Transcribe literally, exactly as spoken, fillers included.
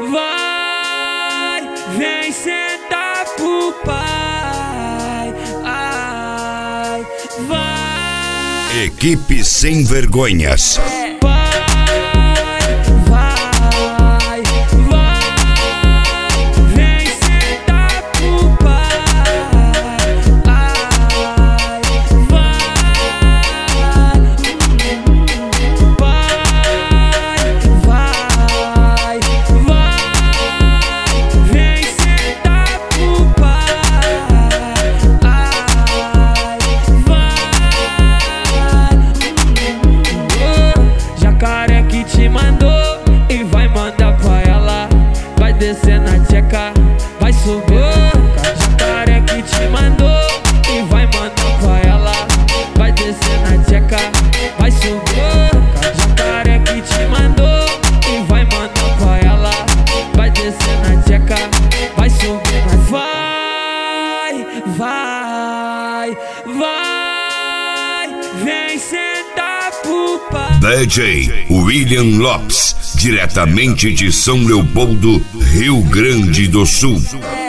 vai, vem sentar pro pai. Ai, vai. Equipe Sem Vergonhas. Te mandou e vai mandar pra ela. Vai descer na tcheca, vai subir. Jacaré que te mandou e vai mandar pra ela. Vai descer na tcheca, vai subir. Jacaré que te mandou e vai mandar pra ela. Vai descer na tcheca, vai subir. Vai, vai, vai, vem sentar pro pai. D J William Lopes, diretamente de São Leopoldo, Rio Grande do Sul.